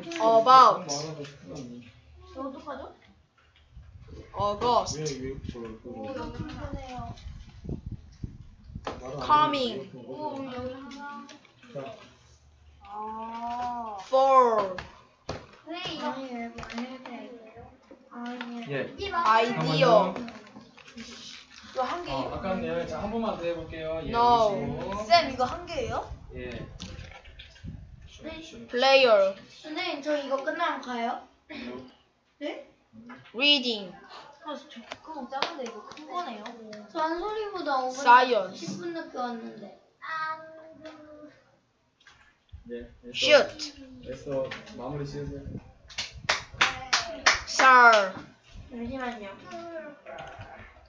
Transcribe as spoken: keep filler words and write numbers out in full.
about 저 어떡하죠? August 왜, 왜, 그걸, 오 그걸. 여기 불편해요. 말을 안 coming. 하는데 그걸 오 어디서. 여기 하나. 자, 아. for 네 이거 아니 왜 해야 돼? 아니. 예. idea 이거 한 개요? 어, 아깝네요. 자, 한 번만 더 해볼게요. 예, No. 보시고. 쌤 이거 한 개예요? 예. player 선생님 저 이거 끝나면 가요? 네? reading 아, 저 그거 작은데 이거 큰 거네요. 저 한 소리보다 오 분 science 십 분 늦게 왔는데. 네. 애써, shoot 애써 마무리 지으세요. sir 잠시만요.